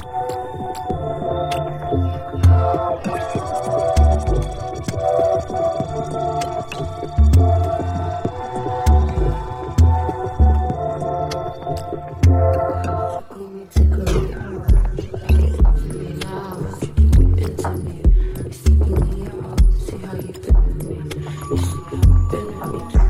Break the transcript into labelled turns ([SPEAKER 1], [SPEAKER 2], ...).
[SPEAKER 1] See how you been with me. You see how I've been with me.